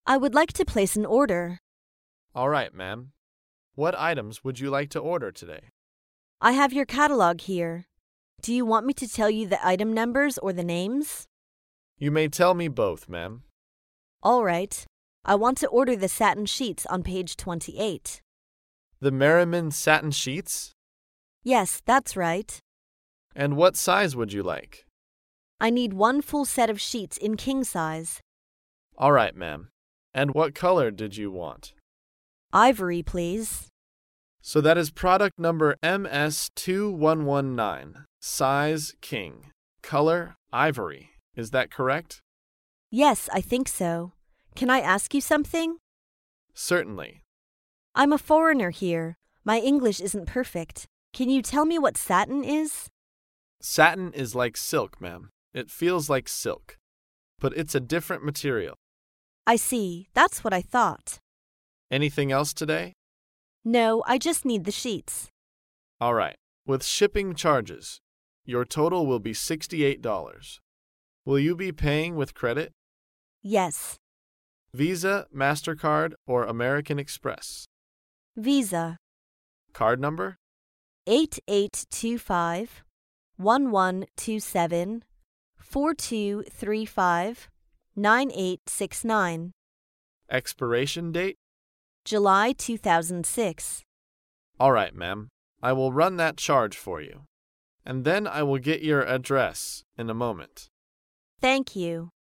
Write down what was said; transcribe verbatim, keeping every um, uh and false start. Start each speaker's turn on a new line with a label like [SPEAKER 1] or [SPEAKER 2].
[SPEAKER 1] I would like to place an order.
[SPEAKER 2] All right, ma'am. What items would you like to order today?
[SPEAKER 1] I have your catalog here. Do you want me to tell you the item numbers or the names?
[SPEAKER 2] You may tell me both, ma'am.
[SPEAKER 1] All right. I want to order the satin sheets on page twenty-eight.
[SPEAKER 2] The Merriman satin sheets?
[SPEAKER 1] Yes, that's right.
[SPEAKER 2] And what size would you like?
[SPEAKER 1] I need one full set of sheets in king size.
[SPEAKER 2] All right, ma'am. And what color did you want?
[SPEAKER 1] Ivory, please.
[SPEAKER 2] So that is product number M S two one one nine, size king, color ivory. Is that correct?
[SPEAKER 1] Yes, I think so. Can I ask you something?
[SPEAKER 2] Certainly.
[SPEAKER 1] I'm a foreigner here. My English isn't perfect. Can you tell me what satin is?
[SPEAKER 2] Satin is like silk, ma'am. It feels like silk, but it's a different material.
[SPEAKER 1] I see. That's what I thought.
[SPEAKER 2] Anything else today?
[SPEAKER 1] No, I just need the sheets.
[SPEAKER 2] All right. With shipping charges, your total will be sixty-eight dollars. Will you be paying with credit?
[SPEAKER 1] Yes.
[SPEAKER 2] Visa, MasterCard, or American Express?
[SPEAKER 1] Visa.
[SPEAKER 2] Card number?
[SPEAKER 1] eight eight two five, one one two seven, four two three five, nine eight six nine.
[SPEAKER 2] Expiration date?
[SPEAKER 1] July two thousand six.
[SPEAKER 2] All right, ma'am. I will run that charge for you. And then I will get your address in a moment.
[SPEAKER 1] Thank you.